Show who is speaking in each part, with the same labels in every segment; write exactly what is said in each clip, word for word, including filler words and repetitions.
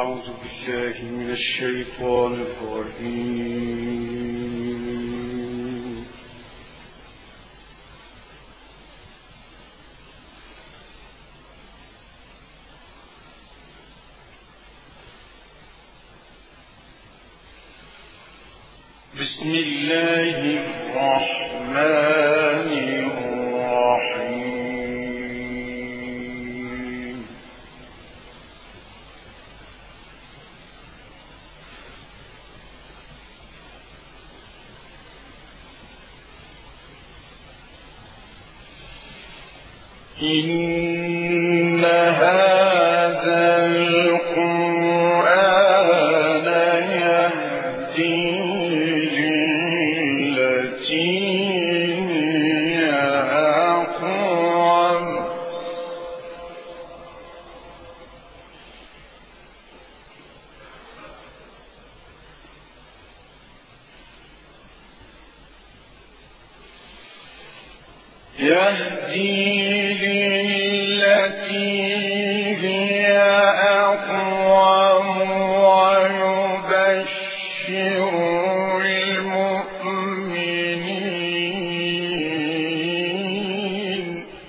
Speaker 1: أعوذ بالله من الشيطان الرجيم. بسم الله الرحمن الرحيم. إن هذا القرآن يهدي للتي هي أقوم يهدي للتي هي أقوم ويبشر المؤمنين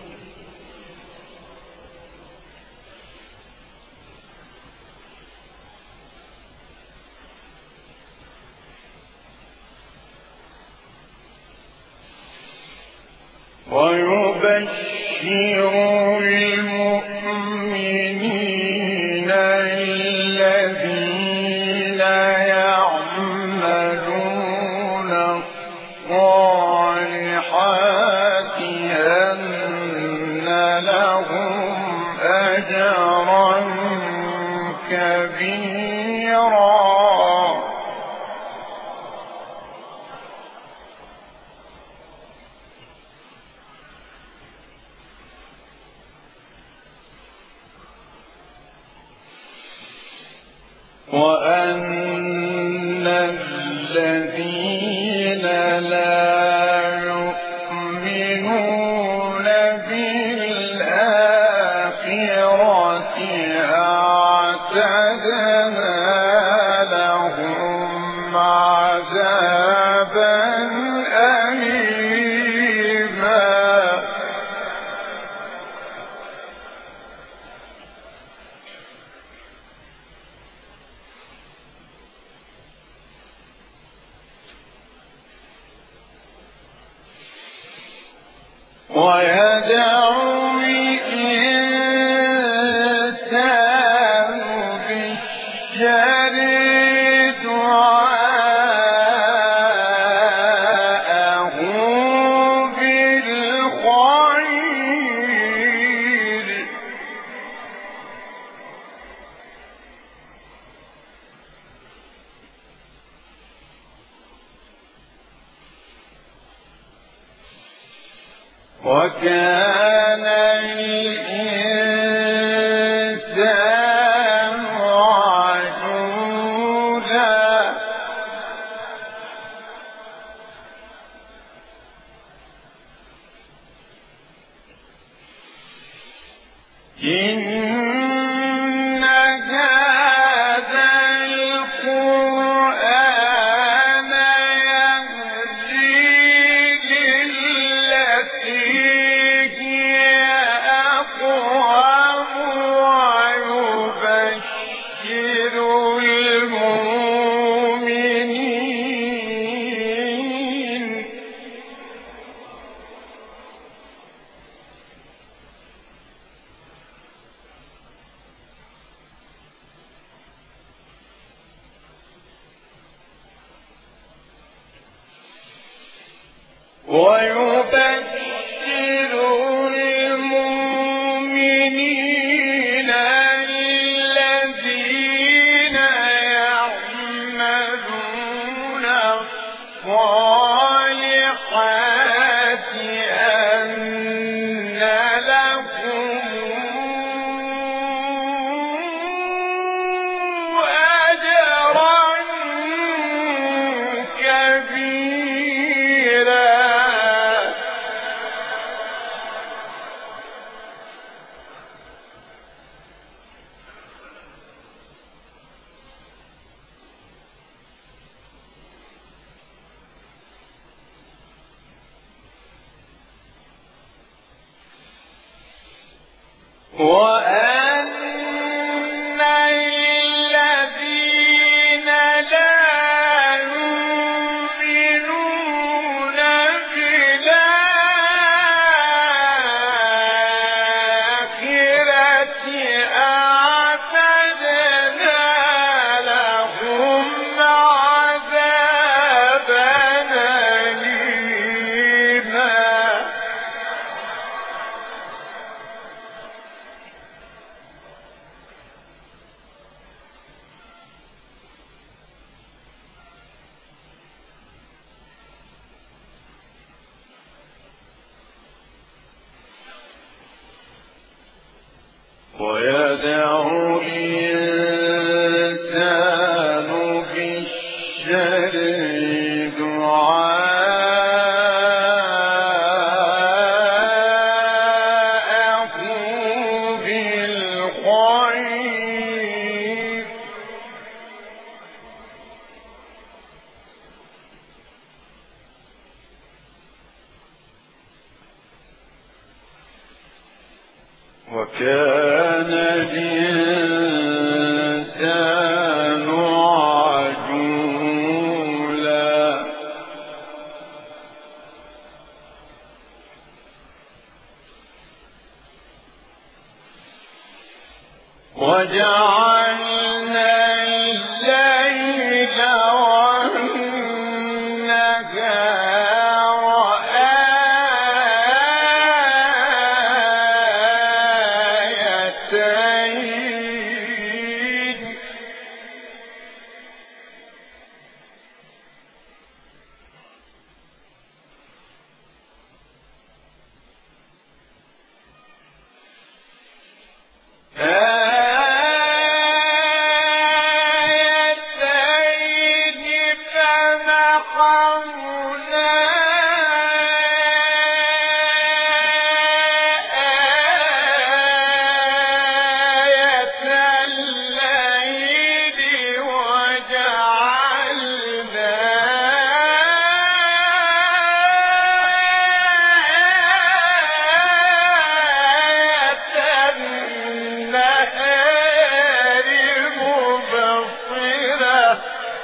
Speaker 1: ويبشر المؤمنين الذين يعملون الصالحات أن لهم أجرا كبيرا. وأن الذين لا يؤمنون بالآخرة أعتدنا لهم عذابا أليما. ويدعو الإنسان بالشر دعاءه بالخير. وكان الإنسان عجولا. إن هذا القرآن يهدي للتي ويبشر المؤمنين الذين يعملون الصالحات أن لهم أجرا كبيرا. وأن الذين لا يؤمنون بالآخرة أعتدنا لهم عذابا أليما. ويدعو الإنسان بالشر دعاءه بالخير وكان الإنسان عجولا. وجعلنا الليل والنهار آيتين آيتين فمحونا آية الليل وجعلنا آية النهار مبصرة.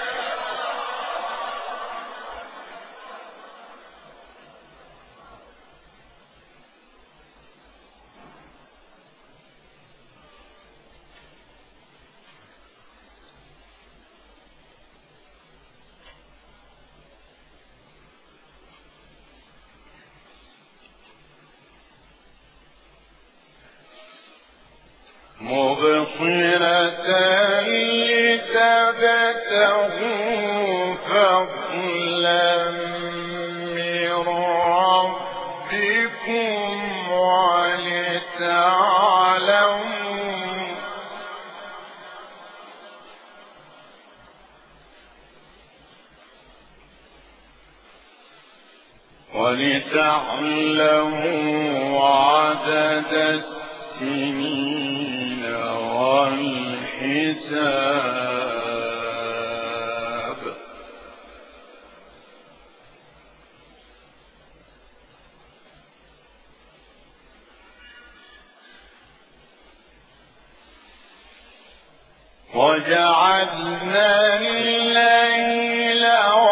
Speaker 1: مبصرة لتبتغوا فضلا من ربكم ولتعلموا ولتعلموا عدد السنين والحساب. وجعلنا الليل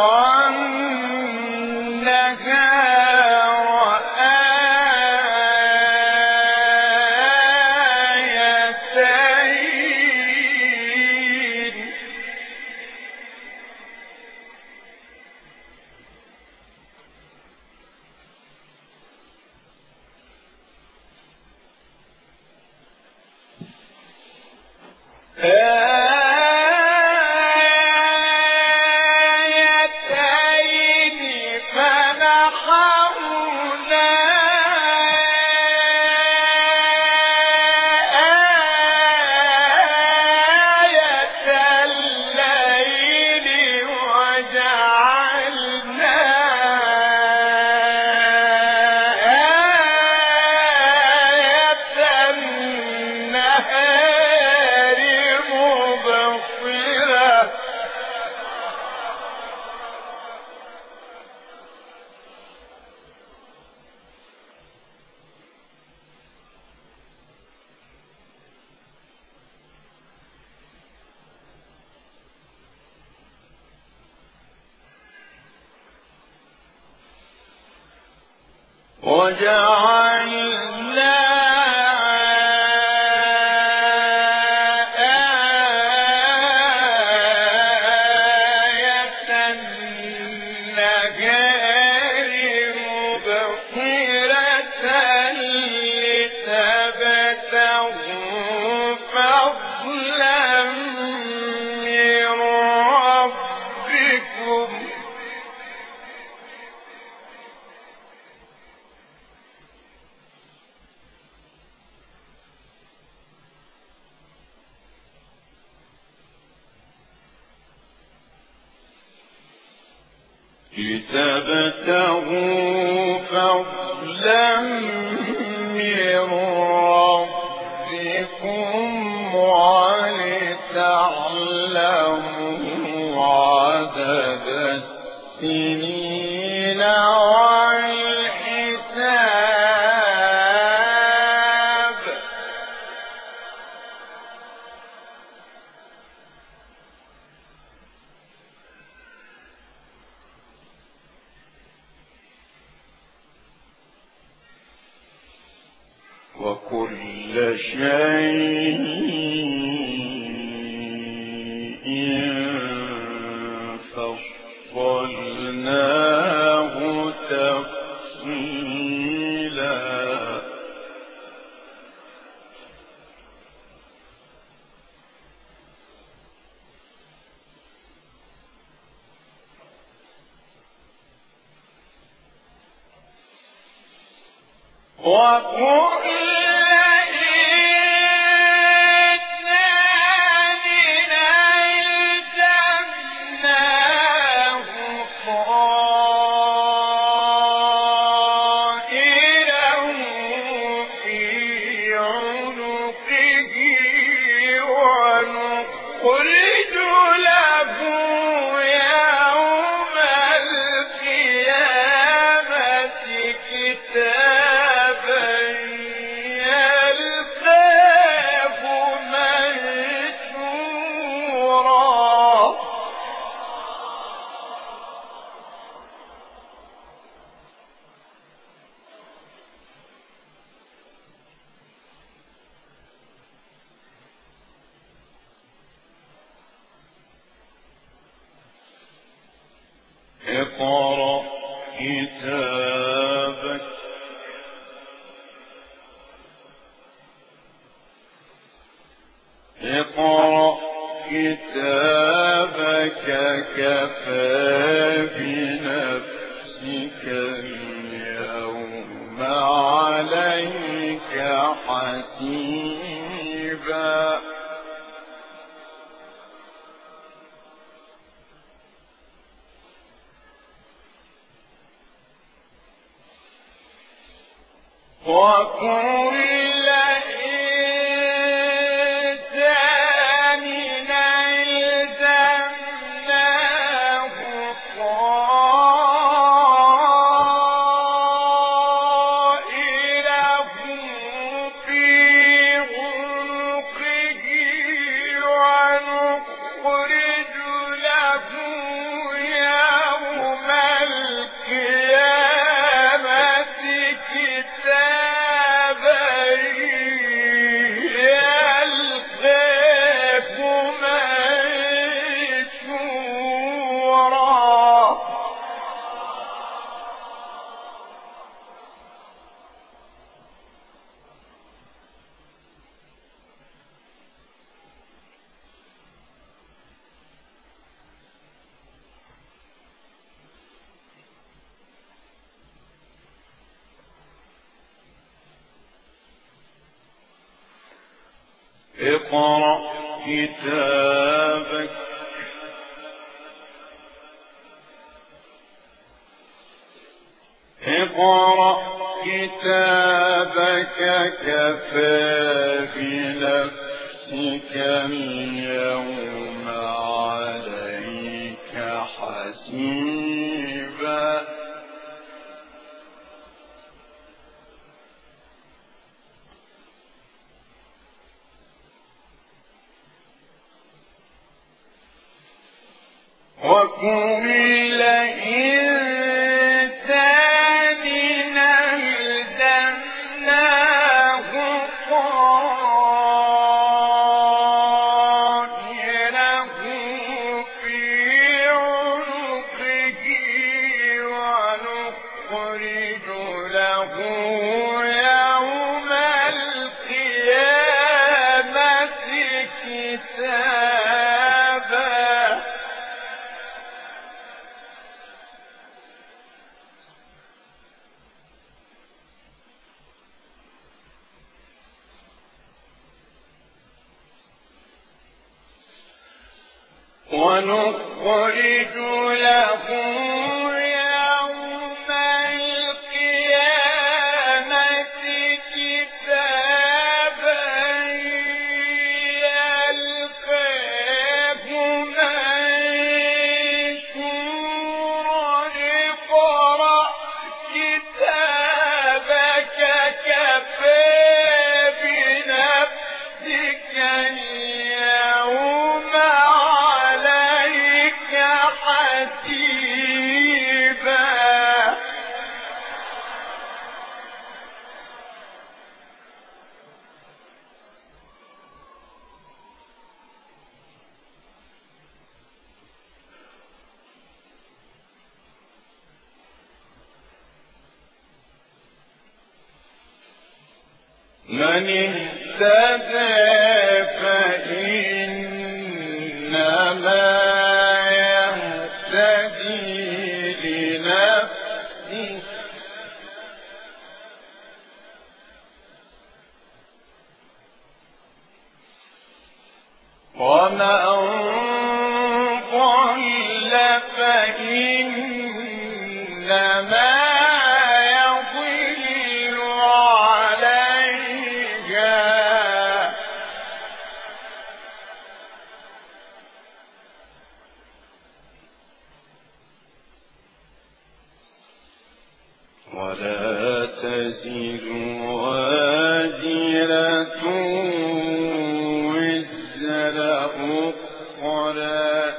Speaker 1: والنهار آيتين آيتين فمحونا آية الليل وجعلنا آية النهار مبصرة. وجعلنا آية النهار مبصرة لتبتغوا فضلا من ربكم لتبتغوا فضلا من ربكم ولتعلموا عدد السنين والحساب وكل شيء فصلناه تفصيلا وكل قلت له يوم القيامة كتابا يلقاه منشورا اقرأ كتابك اقرأ كتابك كفى بنفسك اليوم عليك حسيبا وكل إنسان ألزمناه طائره في عنقه ونخرج له يوم القيامة كتابا يلقاه منشورا اقرأ كتابك اقرأ كتابك كفى بنفسك اليوم عليك حسيبا وكل إنسان ونخرج لكم يوم القيامة كتابا يلقاه منشورا اقرأ كتابك كفى بنفسك اليوم عليك حسيبا. من اهتدى فإنما يهتدي لنفسه ومن ضل فإنما يضل عليها ولا تزر وازرة وزر أخرى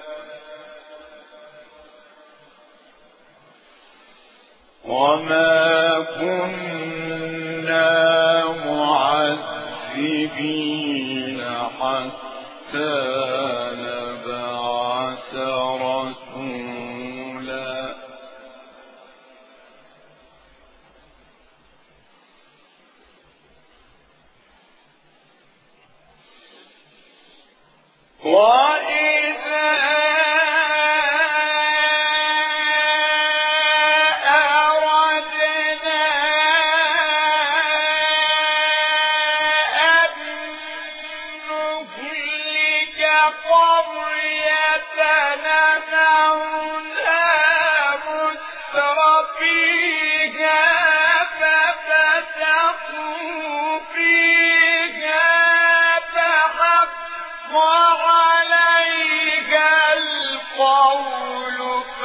Speaker 1: وما كنا معذبين حتى نبعث رسولا. وإذا أردنا أن نهلك قرية أمرنا مترفيها ففسقوا فيها فحق عليها القول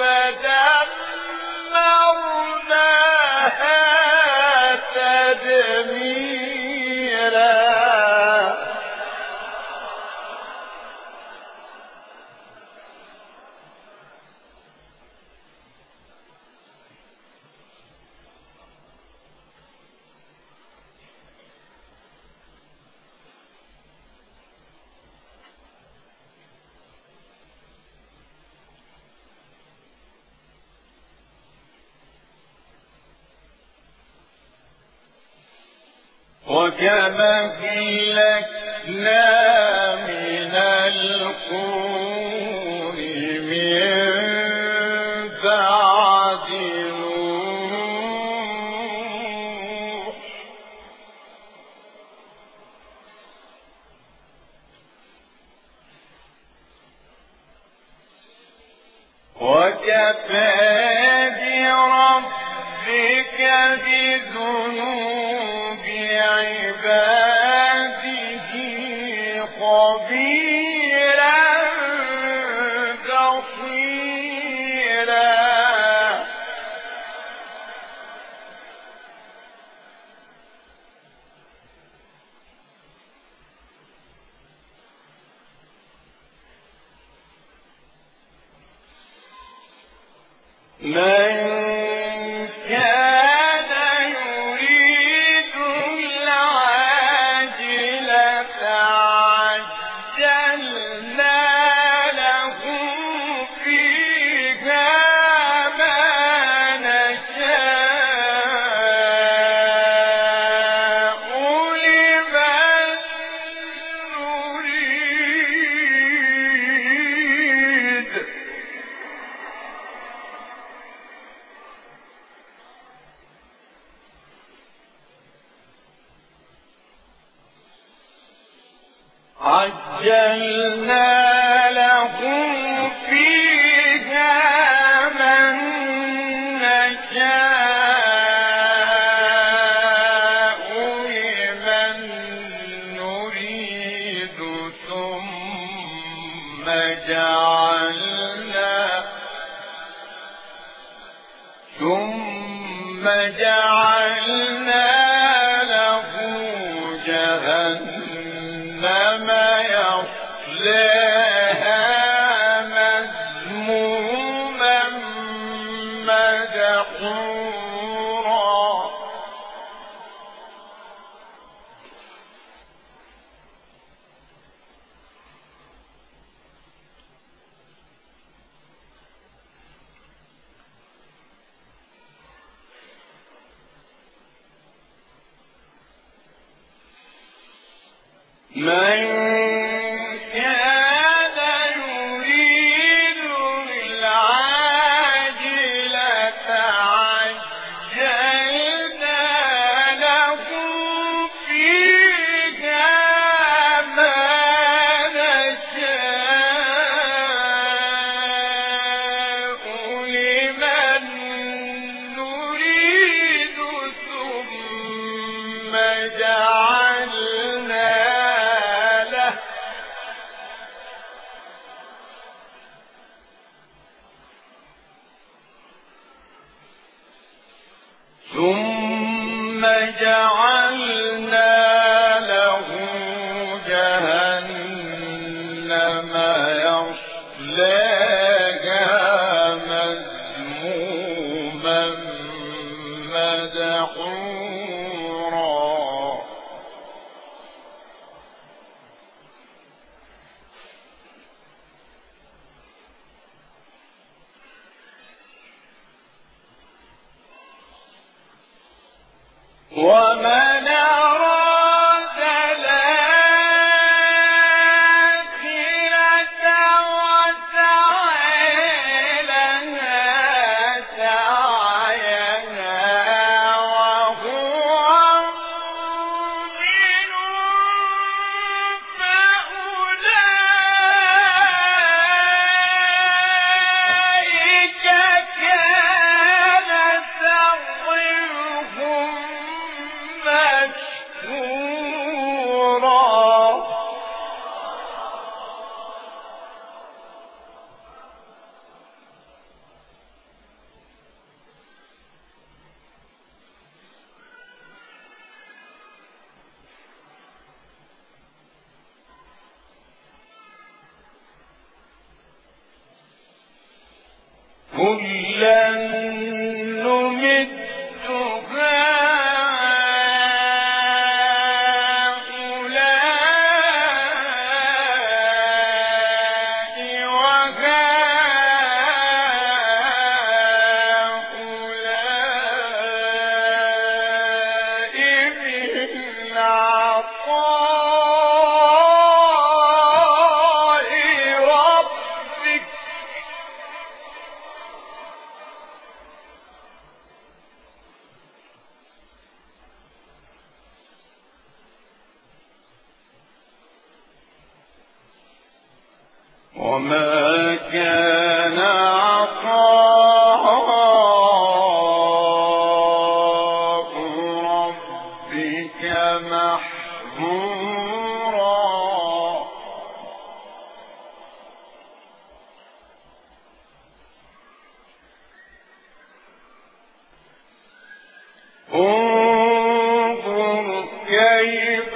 Speaker 1: فدمرناها تدميرا. وكما أهلكنا من القرون من بعد نوح وكفى بربك بذنوب عباده خبيرا بصيرا. من كان يريد العاجلة عجلنا له فيها ما نشاء لمن نريد جعلنا ثم جعلنا له جهنم يصلاها مذموما مدحورا من كان يريد العاجلة عجلنا له فيها ما نشاء لمن نريد ثم جعلنا ثم جعلنا له جهنم يصلاها مذموما مدحورا ومن أراد الآخرة وسعى لها سعيها وهو مؤمن فأولئك كان سعيهم مشكورا كلا نمد وما كان عطاء ربك محظورا انظر كيف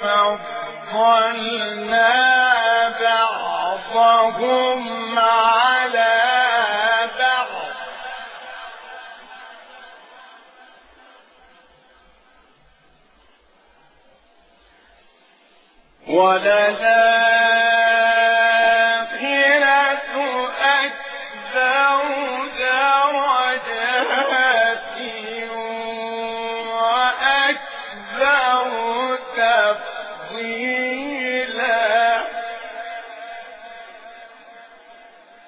Speaker 1: فضلنا بعضهم على بعض وللآخرة أكبر درجات وأكبر تفضيلا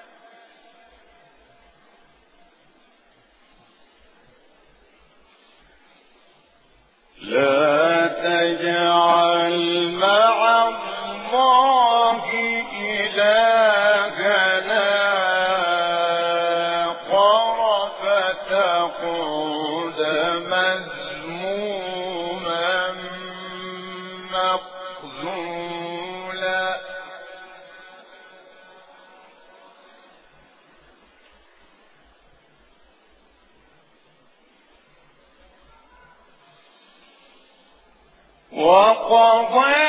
Speaker 1: وقضى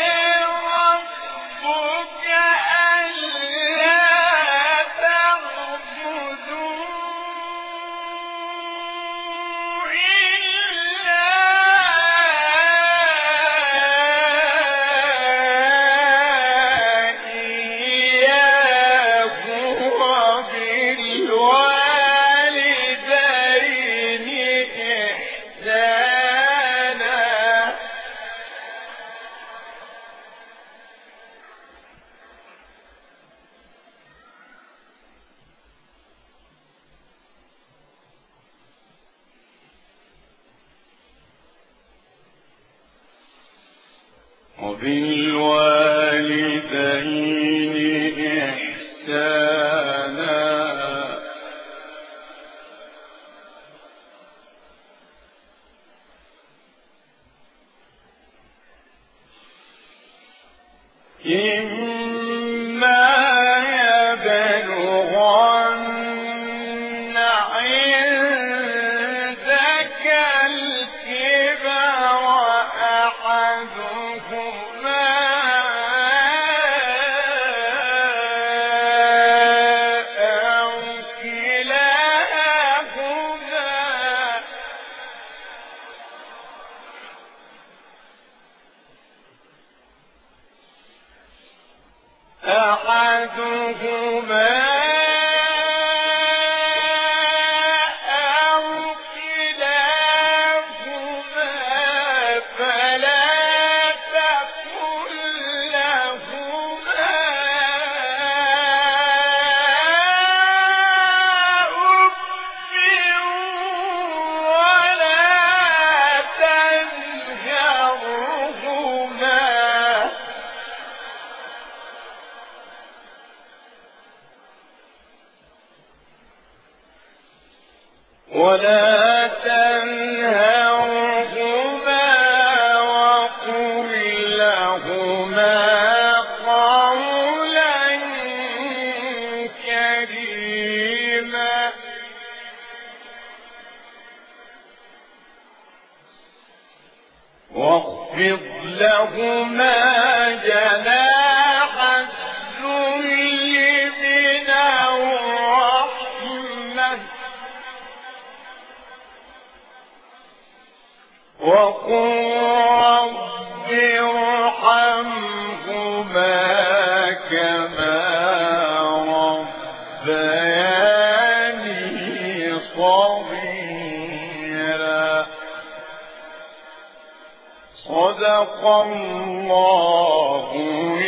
Speaker 1: ربك ألا تعبدوا إلا إياه وبالوالدين إحسانا. وبالوالدين إحسانا إما يبلغن عندك الكبر أحدهما أو كلاهما أحدهما أو كلاهما فلا تقل لهما أف ولا تنهرهما ولا تنهرهما وقل لهما قولا كريما. واخفض لهما جناح الذل من الرحمة وقل رب ارحمهما كما ربياني صغيرا. صدق الله